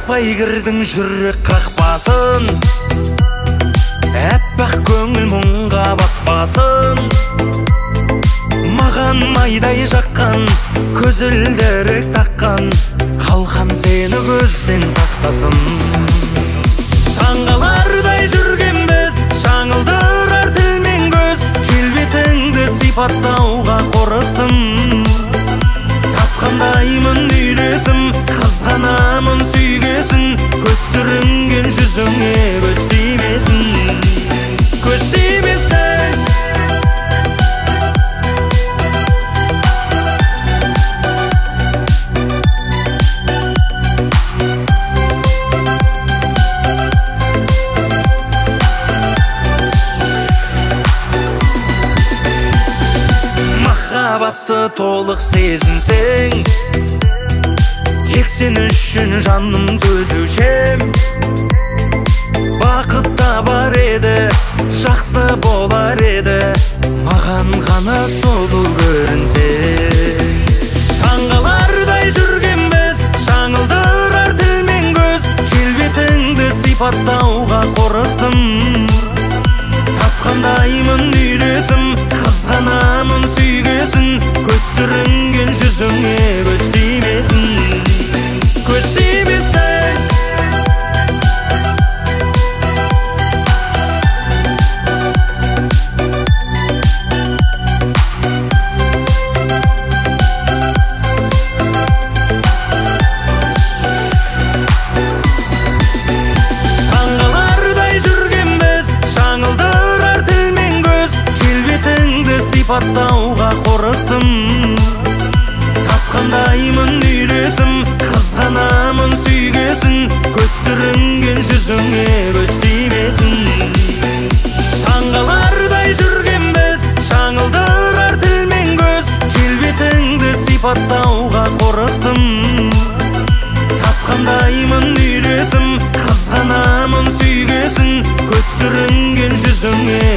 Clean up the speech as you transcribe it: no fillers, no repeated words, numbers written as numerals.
таппай кірдің жүрек қақпасын, әппақ көңіл мұңға бақпасын. Маған майдай жаққан, көзілдірік таққан, қалқан сені көзден сақтасын. Таңғалардай жүрген біз, шаңылдырар тіл мен көз, келбетіңді сипаттауға қорықтым. Тапқандаймын үйлесім, қызғанамын сүйгесін, көз сүрінген жүзіңе көз тимесін, көз тимесін. Махаббатты толық сезінсең, тек сен үшін жаным төзушем. Бақыт табар еді, жақсы болар еді, маған ғана сұлу көрінсе. Таңғалардай жүрген біз, шаңылдырар тіл мен көз, келбетіңді сипаттауға қорықтым. Тапқандаймын үйлесім, қызғанамын сүйгесін, көз сүрінген жүзіңе көз тимесін, көз тимесін. Таңғалардай жүрген біз, шаңылдырар тіл мен көз, келбетіңді сипаттауға қорықтым. Тапқандаймын үйлесім, қызғанамын сүйгесін, көз сүрінген жүзіңе көз тимесін. Таңғалардай жүрген біз, шаңылдырар тіл мен көз, келбетіңді сипаттауға қорықтым. Тапқандаймын үйлесім, қызғанамын сүйгесін, көз сүрінген жүзіңе